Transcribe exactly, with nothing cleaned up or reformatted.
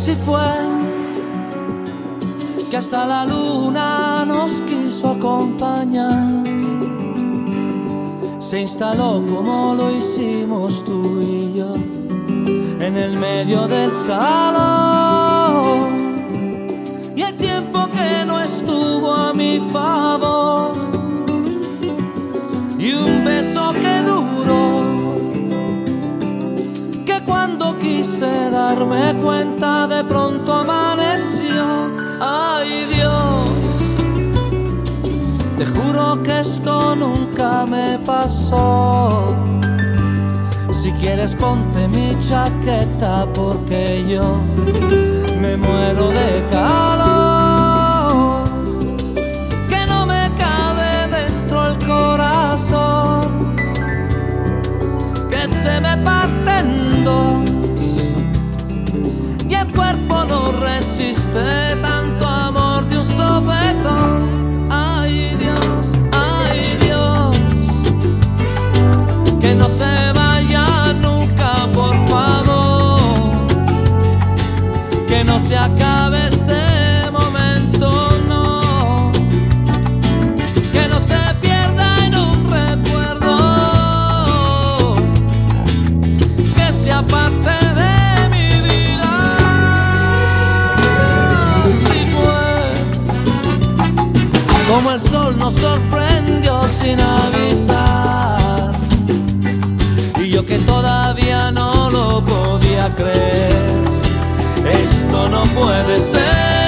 así fue que hasta la luna nos quiso acompañar. Se instaló como lo hicimos tú y yo en el medio del salón. Y el tiempo que no estuvo a mi favor, y un beso que duró, que cuando quise darme cuenta de pronto amaneció. Ay Dios, te juro que esto nunca me pasó. Si quieres ponte mi chaqueta porque yo me muero de calor, que no me cabe dentro el corazón, que se me parte en dos y el cuerpo no resiste tanto amor de un sopetón. Ay Dios, ay Dios, que no se vaya nunca, por favor, que no se acabe este momento, no, que no se pierda en un recuerdo, que sea parte de mi vida. Así fue como el sol nos sorprendió sin avisar, y yo que todavía no lo podía creer. Esto no puede ser.